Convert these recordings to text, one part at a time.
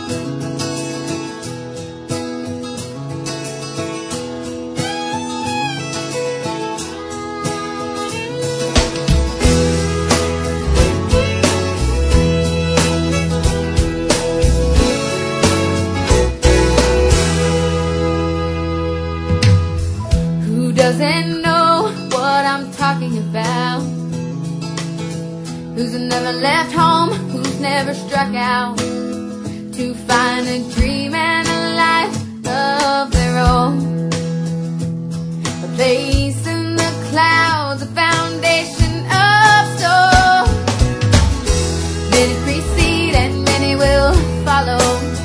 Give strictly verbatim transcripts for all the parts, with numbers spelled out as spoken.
Doesn't know what I'm talking about. Who's never left home, who's never struck out to find a dream and a life of their own. A place in the clouds, a foundation of stone. Many precede and many will follow.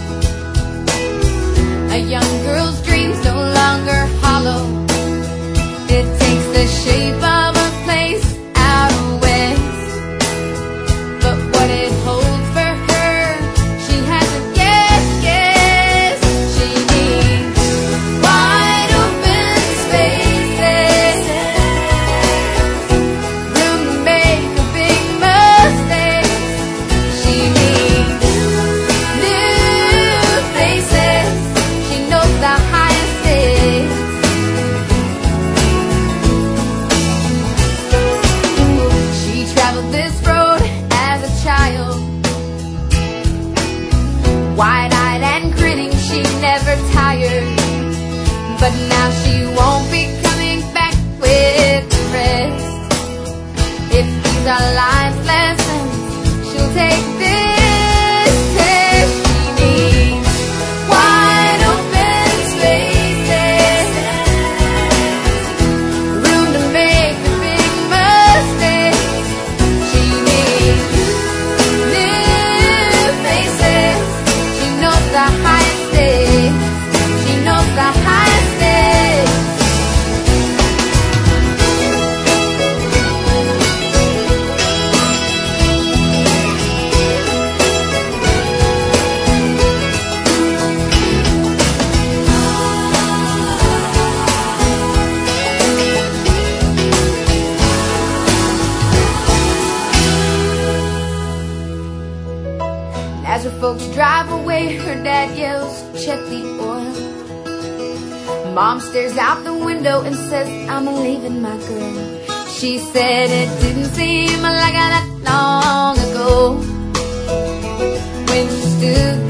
A young girl's dreams no longer hollow. It takes the shape of a place out west, but what it holds for her, she hasn't yet guessed. She needs wide open spaces, room to make a big mistake. She needs new faces. She knows the highest stakes. This road as a child, wide-eyed and grinning, she never tired. But now she won't be coming back with the rest. If these are life's lessons, she'll take this test. She needs wide open spaces, room to make a big mistake. The highest stakes. She knows the highest stakes. As her folks drive away, her dad yells, check the oil. Mom stares out the window and says, I'm leaving my girl. She said it didn't seem like that long ago, when she stood